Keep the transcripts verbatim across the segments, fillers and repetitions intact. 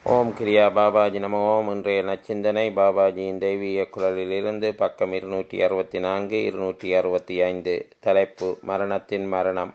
ஓம் கிரியா பாபாஜி நம ஓம். இன்றைய நச்சிந்தனை பாபாஜியின் தெய்வீக குரலிலிருந்து பக்கம் இருநூற்றி அறுபத்தி நான்கு இருநூற்றி அறுபத்தி ஐந்து. தலைப்பு மரணத்தின் மரணம்.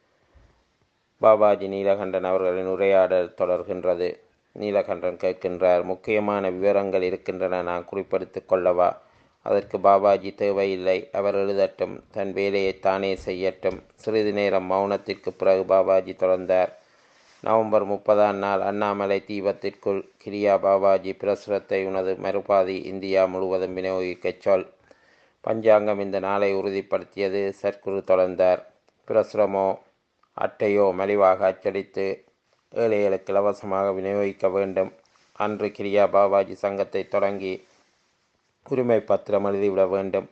பாபாஜி நீலகண்டன் அவர்களின் உரையாடல் தொடர்கின்றது. நீலகண்டன் கேட்கின்றார், முக்கியமான விவரங்கள் இருக்கின்றன, நான் குறிப்பெடுத்துக் கொள்ளவா? அதற்கு பாபாஜி தேவையில்லை, அவர் எழுதட்டும், தன் வேலையை தானே செய்யட்டும். சிறிது நேரம் மௌனத்திற்கு பிறகு பாபாஜி தொடர்ந்தார். நவம்பர் முப்பதாம் நாள் அண்ணாமலை தீபத்திற்குள் கிரியா பாபாஜி பிரசுரத்தை உனது மறுபாதி இந்தியா முழுவதும் விநியோகிக்கச் சொல். பஞ்சாங்கம் இந்த நாளை உறுதிப்படுத்தியது. சர்க்குரு தொடர்ந்தார். பிரசுரமோ அட்டையோ மலிவாக அச்சடித்து ஏழைகளுக்கு இலவசமாக விநியோகிக்க வேண்டும். அன்று கிரியா பாபாஜி சங்கத்தை தொடங்கி உரிமை பத்திரம் எழுதிவிட வேண்டும்.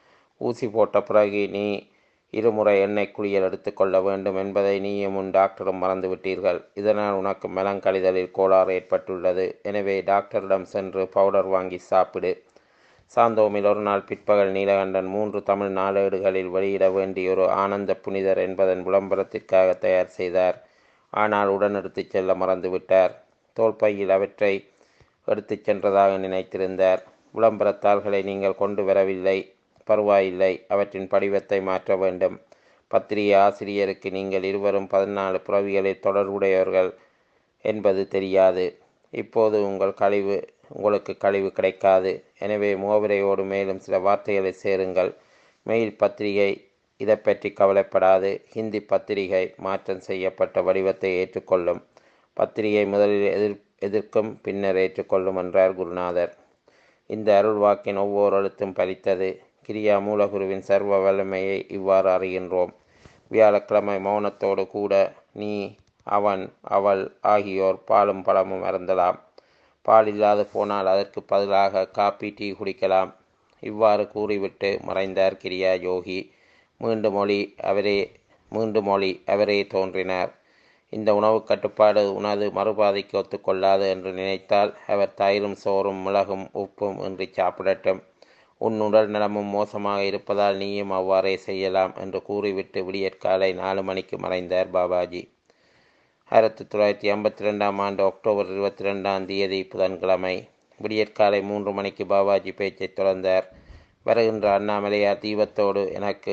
ஊசி போட்ட பிறகு நீ இருமுறை எண்ணெய் குளியல் எடுத்துக்கொள்ள வேண்டும் என்பதை நீயும் உன் டாக்டரும் மறந்துவிட்டீர்கள். இதனால் உனக்கு மலங்கழிதலில் கோளாறு ஏற்பட்டுள்ளது. எனவே டாக்டரிடம் சென்று பவுடர் வாங்கி சாப்பிடு. சாந்தோமில் ஒரு நாள் பிற்பகல் நீலகண்டன் மூன்று தமிழ் நாளேடுகளில் வெளியிட வேண்டிய ஒரு ஆனந்த புனிதர் என்பதன் விளம்பரத்திற்காக தயார் செய்தார். ஆனால் உடன் எடுத்துச் செல்ல மறந்துவிட்டார். தோல்பையில் அவற்றை எடுத்துச் சென்றதாக நினைத்திருந்தார். விளம்பரத்தாள்களை நீங்கள் கொண்டு வரவில்லை, பரவாயில்லை, அவற்றின் படிவத்தை மாற்ற வேண்டும். பத்திரிகை ஆசிரியருக்கு நீங்கள் இருவரும் பதினாலு பிறவிகளில் தொடர்புடையவர்கள் என்பது தெரியாது. இப்போது உங்கள் கழிவு உங்களுக்கு கழிவு கிடைக்காது. எனவே முகவுரையோடு மேலும் சில வார்த்தைகளை சேருங்கள். மெயில் பத்திரிகை இதை பற்றி கவலைப்படாது. ஹிந்தி பத்திரிகை மாற்றம் செய்யப்பட்ட வடிவத்தை ஏற்றுக்கொள்ளும். பத்திரிகை முதலில் எதிர் எதிர்க்கும் பின்னர் ஏற்றுக்கொள்ளும் என்றார் குருநாதர். இந்த அருள் வாக்கின் ஒவ்வொரு எழுத்தும் பலித்தது. கிரியா மூலகுருவின் சர்வ வல்லமையை இவ்வாறு அறிகின்றோம். வியாழக்கிழமை மௌனத்தோடு கூட நீ, அவன், அவள் ஆகியோர் பாலும் பழமும் அருந்தலாம். பால் இல்லாது போனால் அதற்கு பதிலாக காப்பி, டீ குடிக்கலாம். இவ்வாறு கூறிவிட்டு மறைந்தார் கிரியா யோகி. மீண்டும் மொழி அவரே மீண்டும் மொழி அவரே தோன்றினார். இந்த உணவு கட்டுப்பாடு உனது மறுபாதைக்கு ஒத்துக்கொள்ளாது என்று நினைத்தால் அவர் தயிரும் சோறும் மிளகும் உப்பும் இன்றி சாப்பிடட்டும். உன் உடல் நலமும் மோசமாக இருப்பதால் நீயும் அவ்வாறே செய்யலாம் என்று கூறிவிட்டு விடியற்காலை நாலு மணிக்கு மறைந்தார் பாபாஜி. ஆயிரத்தி தொள்ளாயிரத்தி ஐம்பத்தி ரெண்டாம் ஆண்டு அக்டோபர் இருபத்தி ரெண்டாம் தேதி புதன்கிழமை விடியற்காலை மூன்று மணிக்கு பாபாஜி பேச்சை தொடர்ந்தார். வருகின்ற அண்ணாமலையார் தீபத்தோடு எனக்கு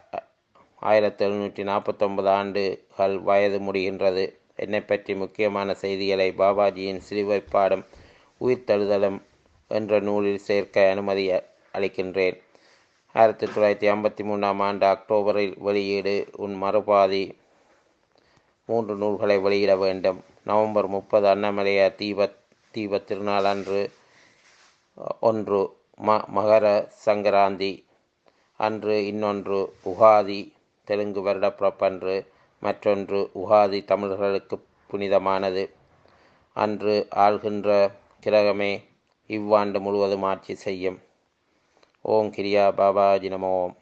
ஆயிரத்தி எழுநூற்றி நாற்பத்தொன்பது ஆண்டுகள் வயது முடிகின்றது. என்னை பற்றி முக்கியமான செய்திகளை பாபாஜியின் சிலுவைப்பாடும் உயிர்த்தெழுதலும் என்ற நூலில் சேர்க்க அனுமதி அளிக்கின்றேன். ஆயிரத்தி தொள்ளாயிரத்தி ஐம்பத்தி மூன்றாம் ஆண்டு அக்டோபரில் வெளியீடு. உன் மறுபாதி மூன்று நூல்களை வெளியிட வேண்டும். நவம்பர் முப்பது அண்ணாமலையார் தீப தீப திருநாள் அன்று ஒன்று ம மகர சங்கராந்தி அன்று, இன்னொன்று உகாதி தெலுங்கு வருடப்பிறப்பன்று, மற்றொன்று உகாதி தமிழர்களுக்கு புனிதமானது. அன்று ஆள்கின்ற கிரகமே இவ்வாண்டு முழுவதும் ஆட்சி செய்யும். ஓம் கிரியா பாபாஜி நம ஓம்.